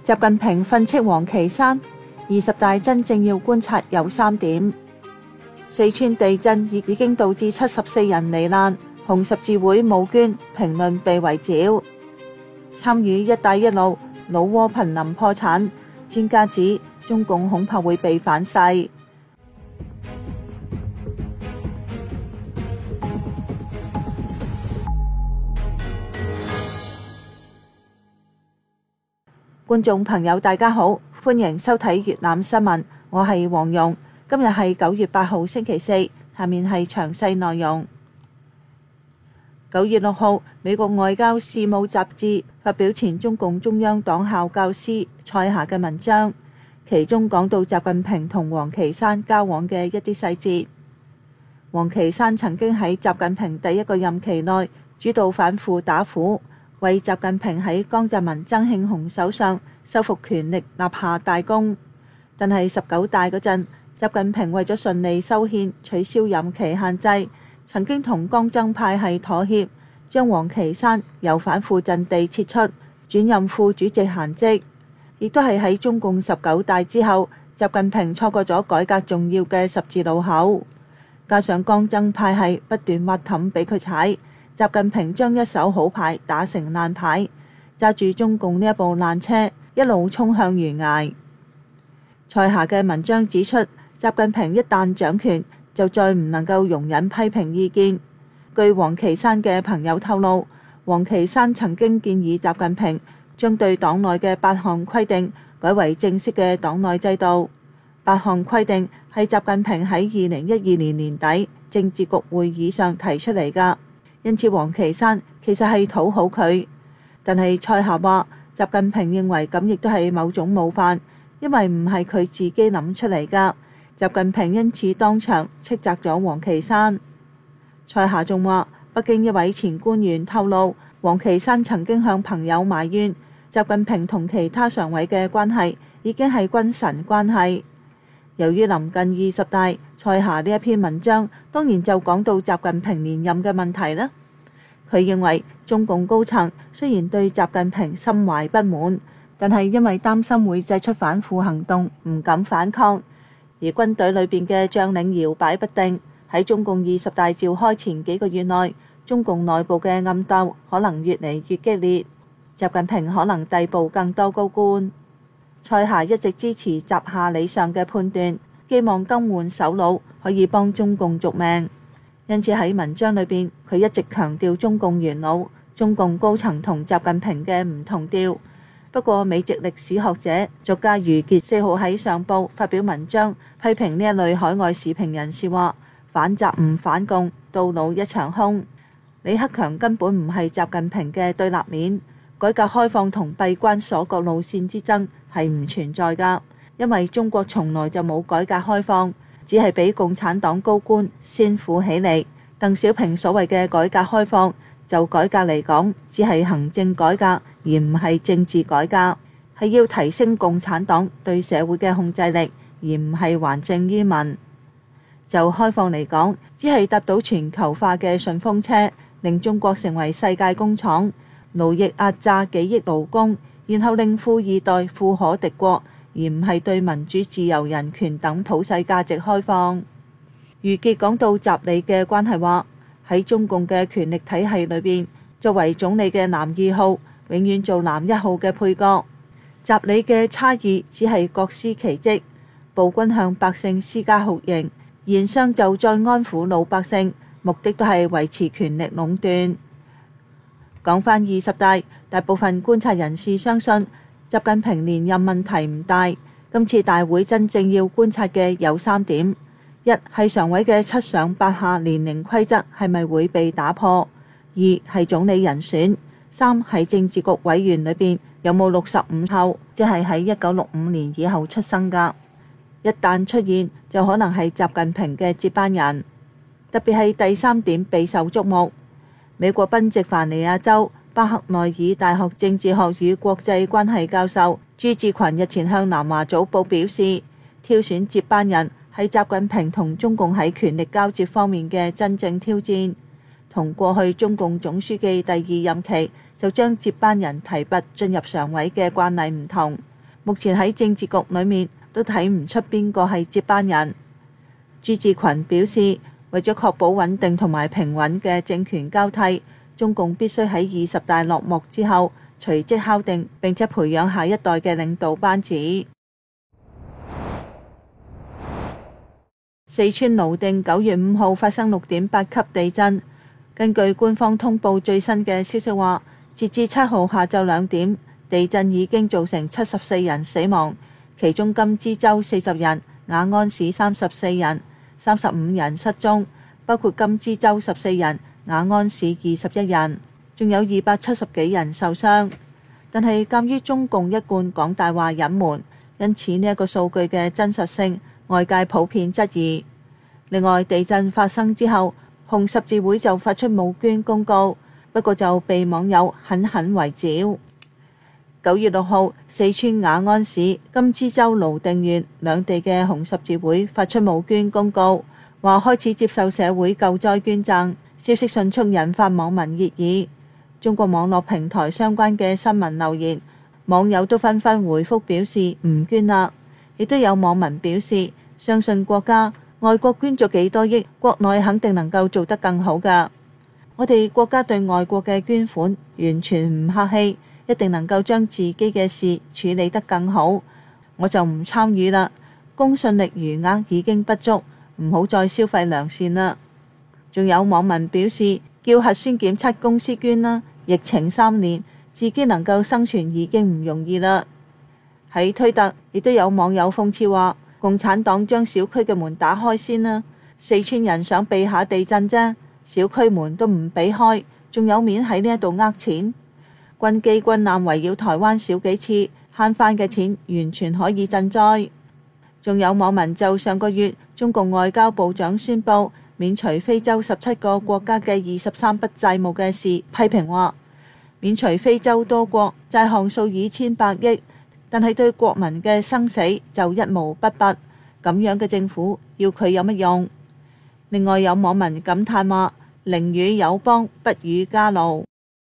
習近平訓斥王岐山，20大真正要觀察有3點。四川地震已經導致74人罹難，紅十字會募捐評論被圍剿。參與一帶一路，老撾瀕臨破產，專家指中共恐怕會被反噬。觀眾朋友大家好，歡迎收睇粵覽新聞，我係黃蓉。今日係9月8號星期四，下面係詳細內容。9月6號，美國外交事務雜誌發表前中共中央黨校教師蔡霞嘅文章，其中講到習近平同王岐山交往嘅一啲細節。王岐山曾經喺習近平第一個任期內主導反腐打虎，為習近平喺江澤民、曾慶紅手上收復權力立下大功。但係19大嗰陣，習近平為咗順利修憲、取消任期限制，曾經同江增派系妥協，將王岐山由反腐陣地撤出，轉任副主席閒職。亦都係喺中共19大之後，習近平錯過咗改革重要嘅十字路口，加上江增派系不斷挖氹俾佢踩。習近平將一手好牌打成爛牌，揸住中共呢一部爛車，一路衝向懸崖。蔡霞嘅文章指出，習近平一旦掌權，就再唔能夠容忍批評意見。據王岐山嘅朋友透露，王岐山曾經建議習近平將對黨內嘅8項規定改為正式嘅黨內制度。8項規定係習近平喺2012年年底政治局會議上提出嚟㗎。因此王岐山其實係討好佢，但係蔡霞話習近平認為咁亦都係某種冒犯，因為唔係佢自己諗出嚟㗎。習近平因此當場斥責咗王岐山。蔡霞仲話，北京一位前官員透露，王岐山曾經向朋友埋怨習近平同其他常委嘅關係已經係君臣關係。由於臨近20大，蔡霞呢一篇文章當然就講到習近平連任嘅問題啦。佢認為中共高層雖然對習近平心懷不滿，但係因為擔心會祭出反腐行動，唔敢反抗。而軍隊裏邊嘅將領搖擺不定，喺中共20大召開前幾個月內，中共內部嘅暗鬥可能越嚟越激烈，習近平可能逮捕更多高官。蔡霞一直支持習下李上嘅判斷，希望更換首腦可以幫中共續命。因此喺文章裏邊，佢一直強調中共元老、中共高層同習近平嘅唔同調。不過美籍歷史學者作家余傑4號喺上報發表文章，批評呢一類海外時評人士話，反習唔反共，到老一場空。李克強根本唔係習近平嘅對立面，改革開放同閉關鎖國路線之爭係唔存在㗎，因為中國從來就冇改革開放，只係俾共產黨高官先富起嚟。鄧小平所謂嘅改革開放，就改革嚟講，只係行政改革，而唔係政治改革，係要提升共產黨對社會嘅控制力，而唔係還政於民。就開放嚟講，只係搭到全球化嘅順風車，令中國成為世界工廠，勞役壓榨幾億勞工，然後令富二代富可敵國，而唔係對民主自由人權等普世價值開放。余傑講到習李嘅關係話，喺中共嘅權力體系裏邊，作為總理嘅男2號永遠做男1號嘅配角。習李嘅差異只係各司其職，暴君向百姓施加酷刑，言上就再安撫老百姓，目的都係維持權力壟斷。講返20大，大部分觀察人士相信習近平連任問題唔大。今次大會真正要觀察嘅有3點：一係常委嘅7上8下年齡規則係咪會被打破；2係總理人選；3係政治局委員裏邊有冇65後，即係喺1965年以後出生㗎。一旦出現，就可能係習近平嘅接班人。特別係第3點備受矚目。美國賓夕凡尼亞州巴克內爾大學政治學與國際關係教授朱志群日前向南華早報表示，挑選接班人係習近平同中共喺權力交接方面嘅真正挑戰。同過去中共總書記第2任期就將接班人提拔進入常委嘅慣例唔同， 目前喺政治局裏面都睇唔出邊個係接班人。朱志群表示，為咗確保穩定同埋平穩嘅政權交替，中共必須喺20大落幕之後隨即敲定並且培養下一代嘅領導班子。四川瀘定9月5號發生6.8級地震。根據官方通報最新嘅消息話，截至7號下晝2點，地震已經造成74人死亡，其中甘孜州40人、雅安市34人、35人失蹤，包括甘孜州14人、雅安市21人，仲有270幾人受傷。但係鑑於中共一貫講大話隱瞞，因此呢一個數據嘅真實性，外界普遍質疑。另外，地震發生之後，紅十字會就發出募捐公告，不過就被網友狠狠圍剿。9月6號，四川雅安市、甘孜州瀘定縣兩地嘅紅十字會發出募捐公告，話開始接受社會救災捐贈。消息迅速引發網民熱議。中國網絡平台相關嘅新聞留言，網友都紛紛回覆表示唔捐啦。亦都有網民表示相信國家，外國捐咗幾多億，國內肯定能夠做得更好㗎。我哋國家對外國嘅捐款完全唔客氣，一定能夠將自己嘅事處理得更好。我就唔參與啦，公信力餘額已經不足，唔好再消費良善啦。仲有網民表示叫核酸檢測公司捐啦，疫情3年，自己能夠生存已經唔容易啦。喺推特亦都有網友諷刺話，共產黨將小區嘅門打開先啦，四川人想避下地震啫，小區門都唔俾開，仲有面喺呢一度呃錢？軍機軍艦圍繞台灣少幾次，慳翻嘅錢完全可以賑災。仲有網民就上個月中共外交部長宣布免除非洲17個國家嘅23筆債務嘅事，批評話免除非洲多國債項數以千百億，但係對國民嘅生死就一毛不拔，咁樣嘅政府要佢有乜用？另外有網民感嘆話，寧與友邦，不與家奴。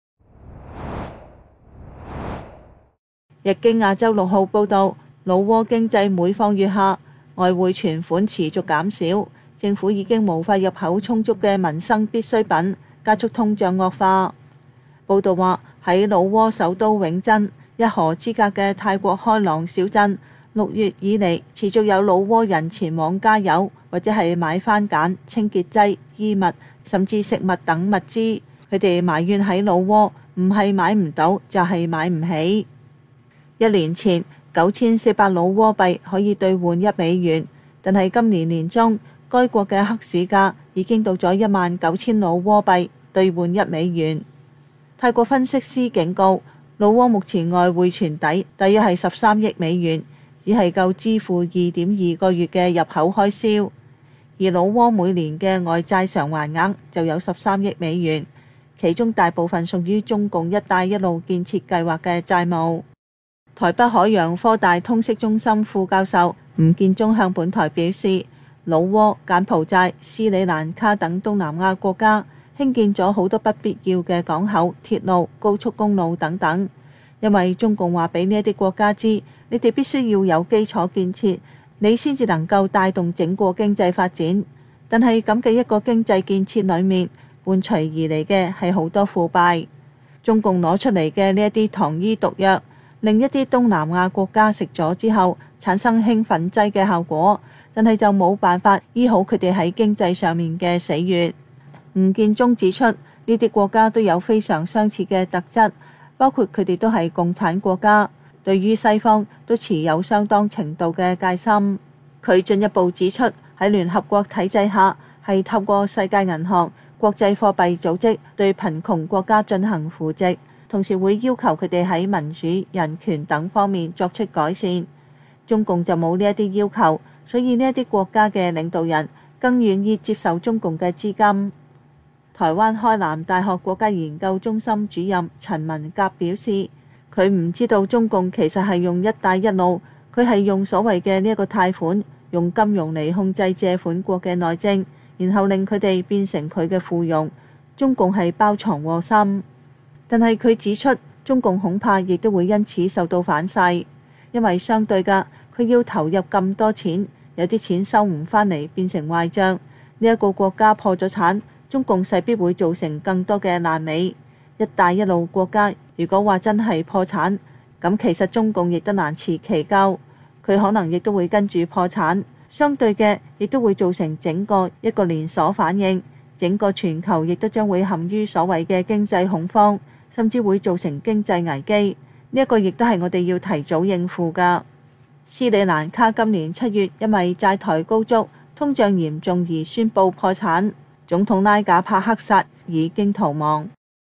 日經亞洲6號報導，老撾經濟每況愈下，外匯存款持續減少，政府已經無法入口充足嘅民生必需品，加速通脹惡化。報導話喺老撾首都永珍一河之隔嘅泰國開朗小鎮，6月以嚟持續有老撾人前往加油或者係買番梘、清潔劑、衣物甚至食物等物資。佢哋埋怨喺老撾唔係買唔到就係買唔起。1年前9400老撾幣可以兌換$1，但係今年年中該國嘅黑市價已經到咗19000老撾幣兌換$1。泰國分析師警告，老撾目前外匯存底大約係13億美元，只係夠支付2.2個月嘅入口開銷，而老撾每年嘅外債償還額就有13億美元，其中大部分屬於中共一帶一路建設計劃嘅債務。台北海洋科大通識中心副教授吳建中向本台表示，老撾、柬埔寨、斯里蘭卡等東南亞國家興建咗好多不必要嘅港口、鐵路、高速公路等等，因為中共話俾呢一啲國家知，你哋必須要有基礎建設，你先至能夠帶動整個經濟發展。但係咁嘅一個經濟建設裏面，伴隨而嚟嘅係好多腐敗。中共攞出嚟嘅呢一啲糖衣毒藥，令一啲東南亞國家食咗之後產生興奮劑嘅效果，但係就冇辦法醫好佢哋喺經濟上面嘅死穴。吳建中指出，呢啲國家都有非常相似嘅特質，包括佢哋都係共產國家，對於西方都持有相當程度嘅戒心。佢進一步指出，喺聯合國體制下，係透過世界銀行、國際貨幣組織對貧窮國家進行扶植，同時會要求佢哋喺民主、人權等方面作出改善。中共就冇呢一啲要求，所以呢一啲國家嘅領導人更願意接受中共嘅資金。台灣開南大學國家研究中心主任陳文甲表示，佢唔知道中共其實係用一帶一路，佢係用所謂嘅呢一個貸款，用金融嚟控制借款國嘅內政，然後令佢哋變成佢嘅附庸。中共係包藏禍心。但係佢指出，中共恐怕亦都會因此受到反噬。 因為相對㗎，佢要投入咁多錢，有啲錢收唔返嚟，變成壞帳。呢一個國家破咗產，中共勢必會造成更多嘅爛尾。一帶一路國家如果話真係破產，咁其實中共亦都難辭其咎，佢可能亦都會跟住破產。相對嘅，亦都會造成整個一個連鎖反應，整個全球亦都將會陷於所謂嘅經濟恐慌，甚至會造成經濟危機。呢一個亦都係我哋要提早應付㗎。斯里蘭卡今年7月因為債台高築、通脹嚴重而宣布破產，總統拉賈帕克薩已經逃亡。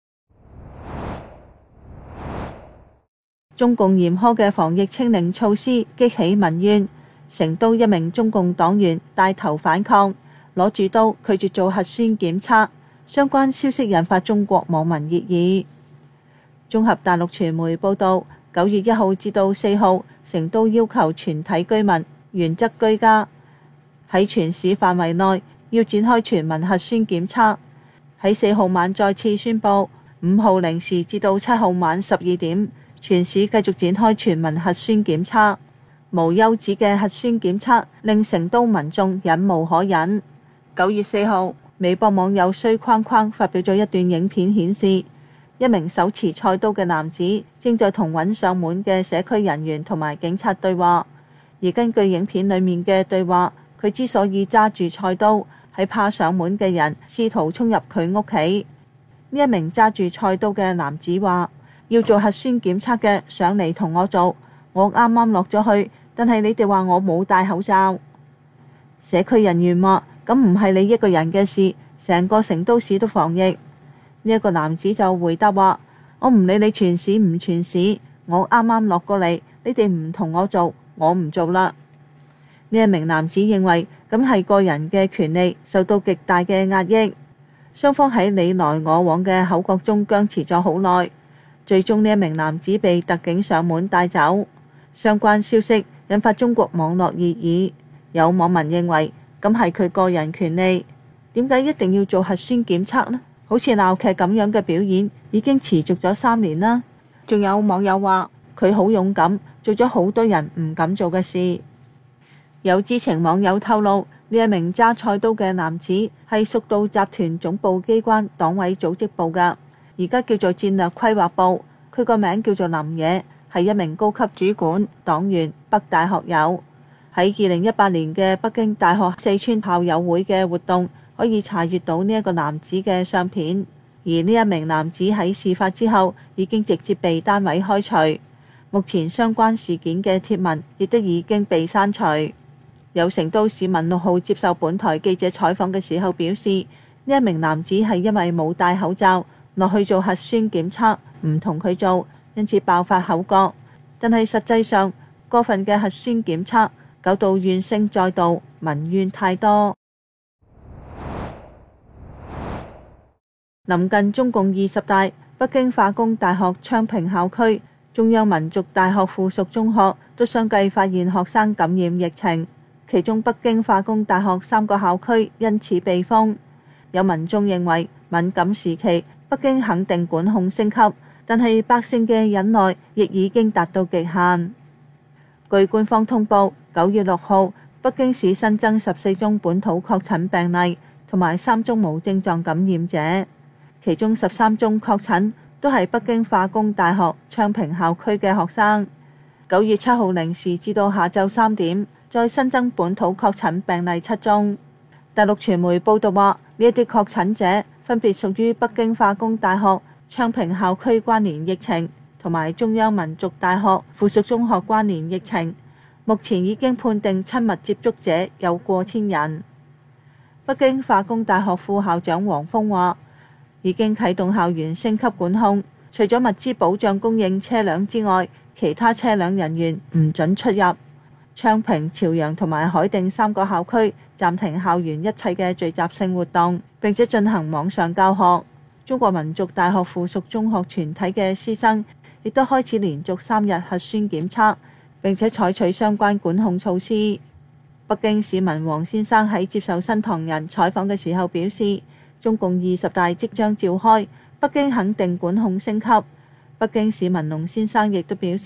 中共嚴苛嘅防疫清零措施激起民怨，成都一名中共黨員帶頭反抗，攞住刀拒絕做核酸檢測，相關消息引發中國網民熱議。綜合大陸傳媒報道，9月1號至到4號，成都要求全體居民原則居家，喺全市範圍內要展開全民核酸檢測。喺4號晚再次宣布，5號0時至到7號晚12點，全市繼續展開全民核酸檢測。無休止嘅核酸檢測令成都民眾忍無可忍。9月4號，微博網友衰框框發表咗一段影片，顯示一名手持菜刀嘅男子正在同揾上門嘅社區人員同埋警察對話，而根據影片裡面嘅對話，佢之所以揸住菜刀，係怕上門嘅人試圖衝入佢屋企。呢一名揸住菜刀嘅男子話：要做核酸檢測嘅上嚟同我做，我啱啱落咗去，但係你哋話我冇戴口罩。社區人員話：咁唔係你一個人嘅事，成個成都市都防疫。呢一個男子就回答話：我唔理你全市唔全市，我啱啱落過嚟，你哋唔同我做，我唔做啦。呢一名男子認為咁係個人嘅權利受到極大嘅壓抑，雙方喺你來我往嘅口角中僵持咗好耐，最終呢一名男子被特警上門帶走。相關消息引發中國網絡熱議，有網民認為咁係佢個人權利，點解一定要做核酸檢測呢？好似鬧劇咁樣嘅表演已經持續咗3年啦。仲有網友話佢好勇敢，做咗好多人唔敢做嘅事。有知情網友透露，呢一名揸菜刀嘅男子係蜀道集團總部機關黨委組織部㗎，而家叫做戰略規劃部。佢個名叫做林野，係一名高級主管、黨員、北大學友。喺2018年嘅北京大學四川校友會嘅活動，可以查閱到呢一個男子嘅相片。而呢一名男子喺事發之後已經直接被單位開除，目前相關事件嘅貼文亦都已經被刪除。有成都市民6號接受本台記者採訪嘅時候表示，呢一名男子係因為冇戴口罩落去做核酸檢測，唔同佢做，因此爆發口角。但係實際上過分嘅核酸檢測搞到怨聲載道，民怨太多。臨近中共20大，北京化工大學昌平校區、中央民族大學附屬中學都相繼發現學生感染疫情，其中北京化工大學3個校區因此被封。有民眾認為敏感時期北京肯定管控升級，但係百姓嘅忍耐亦已經達到極限。據官方通報，9月6號北京市新增14宗本土確診病例，同埋3宗無症狀感染者，其中13宗確診都係北京化工大學昌平校區嘅學生。9月7號0時至到下晝3點，再新增本土確診病例7宗。大陸傳媒報道話，呢一啲確診者分別屬於北京化工大學昌平校區關聯疫情，同埋中央民族大學附屬中學關聯疫情。目前已經判定親密接觸者有過千人。北京化工大學副校長王峰話，已經啟動校園升級管控，除咗物資保障供應車輛之外，其他車輛人員唔准出入。昌平、朝陽同埋海定3個校區暫停校園一切嘅聚集性活動，並且進行網上教學。中國民族大學附屬中學全體嘅師生亦都開始連續3日核酸檢測，並且採取相關管控措施。北京市民王先生喺接受新唐人採訪嘅時候表示，中共20大即將召開，北京肯定管控升級。北京市民龍先生亦都表示，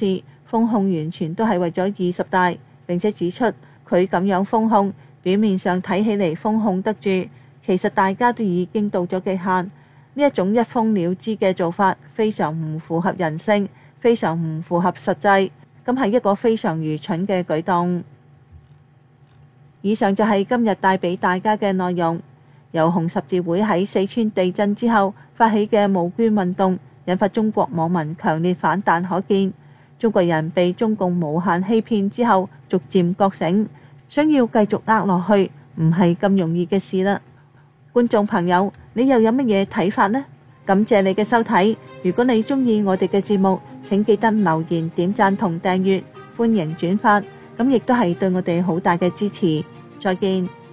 封控完全都係為咗20大，並且指出佢咁樣封控，表面上睇起嚟封控得住，其實大家都已經到咗極限。呢一種一封了之嘅做法非常唔符合人性，非常唔符合實際，咁係一個非常愚蠢嘅舉動。以上就係今日帶俾大家嘅內容。由紅十字會喺四川地震之後發起嘅募捐運動，引發中國網民強烈反彈，可見中國人被中共無限欺騙之後，逐漸覺醒，想要繼續呃落去，唔係咁容易嘅事啦。觀眾朋友，你又有乜嘢睇法呢？感謝你嘅收睇。如果你鍾意我哋嘅節目，請記得留言、點讚同訂閱，歡迎轉發，咁亦都係對我哋好大嘅支持。再見。